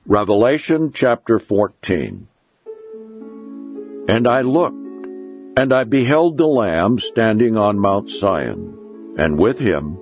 Revelation chapter 14. And I looked, and I beheld the Lamb standing on Mount Zion, and with him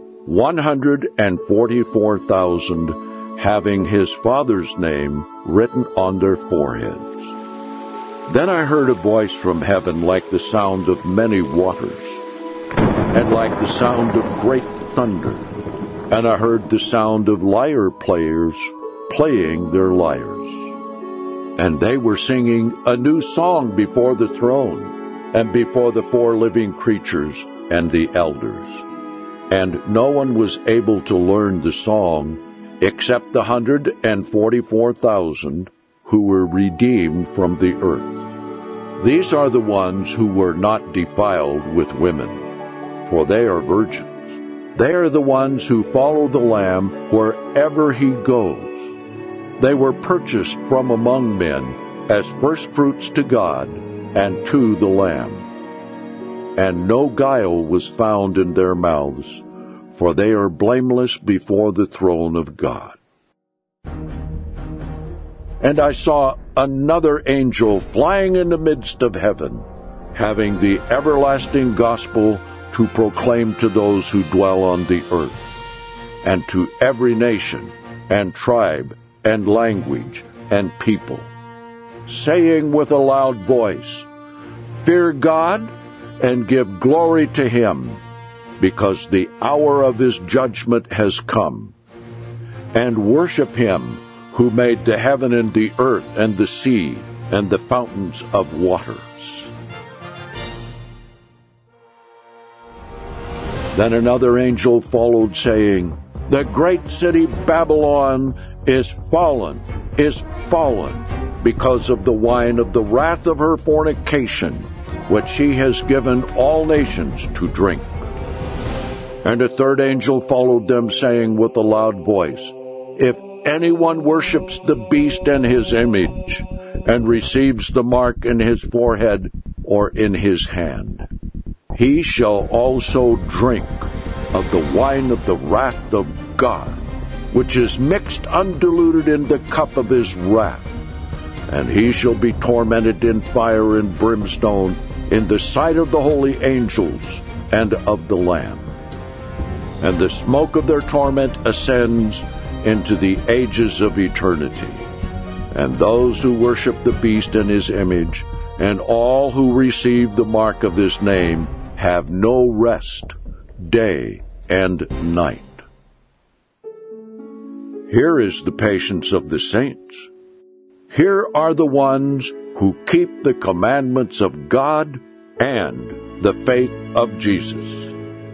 144,000, having his Father's name written on their foreheads. Then I heard a voice from heaven like the sound of many waters, and like the sound of great thunder. And I heard the sound of lyre players playing their lyres. And they were singing a new song before the throne, and before the 4 living creatures and the elders. And no one was able to learn the song except the 144,000 who were redeemed from the earth. These are the ones who were not defiled with women, for they are virgins. They are the ones who follow the Lamb wherever he goes. They were purchased from among men as firstfruits to God and to the Lamb. And no guile was found in their mouths, for they are blameless before the throne of God. And I saw another angel flying in the midst of heaven, having the everlasting gospel to proclaim to those who dwell on the earth, and to every nation and tribe and language and people, saying with a loud voice, Fear God and give glory to him, because the hour of his judgment has come. And worship him who made the heaven and the earth and the sea and the fountains of waters. Then another angel followed, saying, The great city Babylon is fallen, because of the wine of the wrath of her fornication, which she has given all nations to drink. And a third angel followed them, saying with a loud voice, If anyone worships the beast and his image, and receives the mark in his forehead or in his hand, he shall also drink of the wine of the wrath of God, which is mixed undiluted in the cup of his wrath. And he shall be tormented in fire and brimstone in the sight of the holy angels and of the Lamb. And the smoke of their torment ascends into the ages of eternity. And those who worship the beast and his image, and all who receive the mark of his name, have no rest, day and night. Here is the patience of the saints. Here are the ones who keep the commandments of God and the faith of Jesus.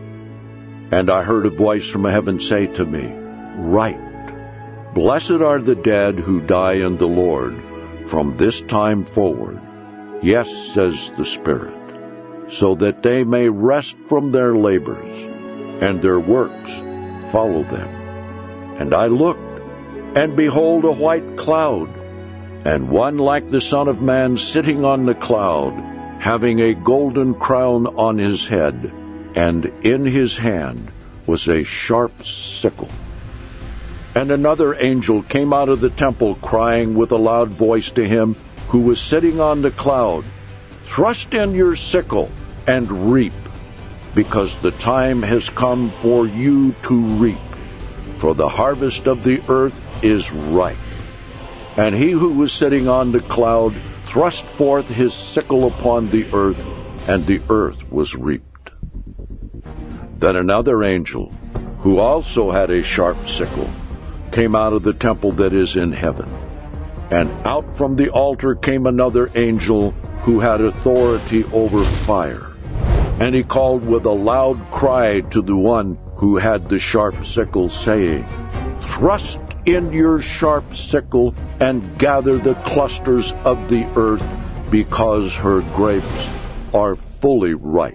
And I heard a voice from heaven say to me, Write, Blessed are the dead who die in the Lord from this time forward. Yes, says the Spirit, so that they may rest from their labors, and their works follow them. And I looked, and behold a white cloud, and one like the Son of Man sitting on the cloud, having a golden crown on his head, and in his hand was a sharp sickle. And another angel came out of the temple, crying with a loud voice to him who was sitting on the cloud, Thrust in your sickle and reap, because the time has come for you to reap, for the harvest of the earth is ripe. And he who was sitting on the cloud thrust forth his sickle upon the earth, and the earth was reaped. Then another angel, who also had a sharp sickle, came out of the temple that is in heaven. And out from the altar came another angel who had authority over fire. And he called with a loud cry to the one who had the sharp sickle, saying, Thrust in your sharp sickle and gather the clusters of the earth, because her grapes are fully ripe.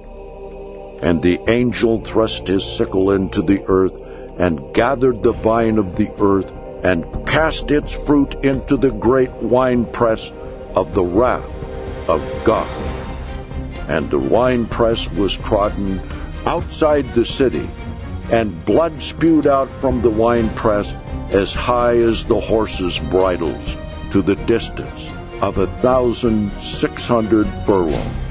And the angel thrust his sickle into the earth, and gathered the vine of the earth, and cast its fruit into the great winepress of the wrath of God. And the winepress was trodden outside the city, and blood spewed out from the winepress as high as the horses' bridles, to the distance of 1,600 furlongs.